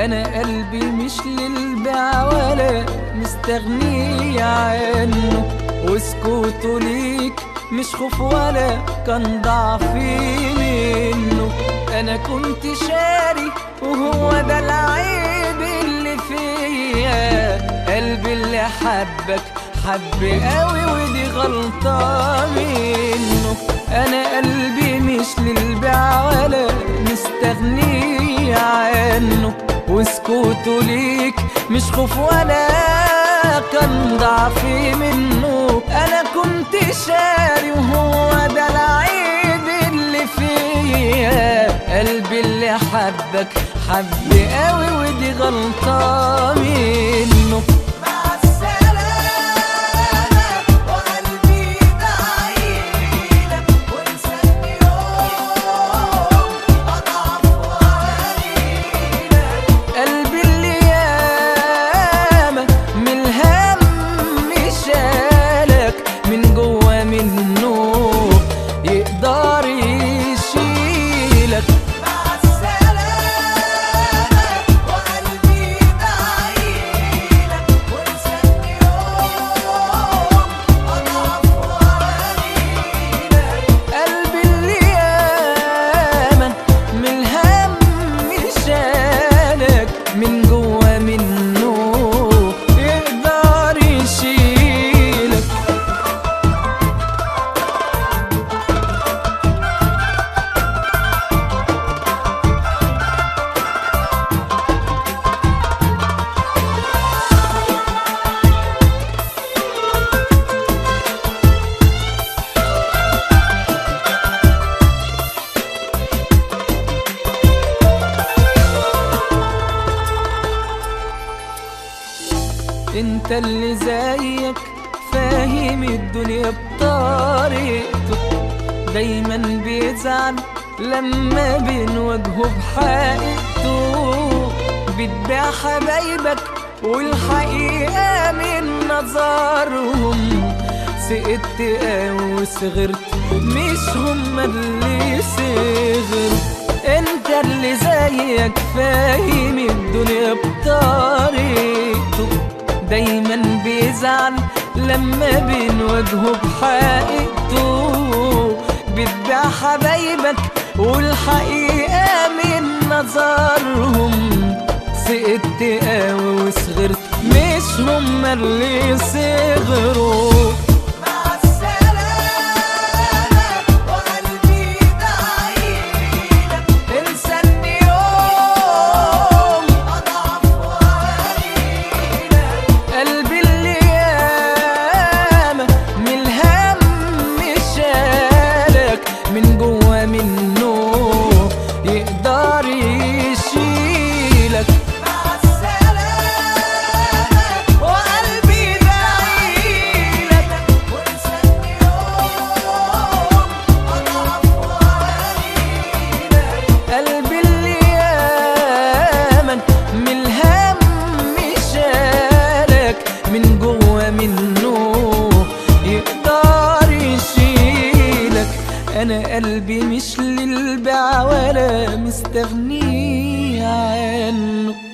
انا قلبي مش للبيع ولا مستغني عنه، وسكوته ليك مش خوف ولا كان ضعفي منه. انا كنت شاري وهو ده العيب اللي فيا، قلبي اللي حبك حب قوي ودي غلطة منه. انا قلبي مش للبيع ولا مستغني عنه، وسكوته ليك مش خوف ولا كان ضعفي منه. انا كنت شاري وهو ده العيب اللي فيا، قلبي اللي حبك حب قوي ودي غلطة منه. من جوا منه يقدر يشيلك. انت اللي زيك فاهم الدنيا بطريقته، دايما بيزعل لما بنواجهه بحقيقته. بتبيع حبايبك والحقيقة من نظرهم، سقطت او صغرت مش هما اللي صغروا. انت اللي زيك فاهم الدنيا بطريقته، دايما بيزعل لما بنواجهه بحقيقته. بتبيع حبايبك والحقيقة من نظرهم، سقطت او صغرت مش هما اللي صغروا. من جوا منه يقدر يشيلك. مع السلامة وقلبي داعيلك، وانساني يوم أضعف وقليلك. قلبي اللي يامن من الهم شالك، من جوا منه يقدر يشيلك. أنا قلبي مش للبيع ولا مستغني عنه.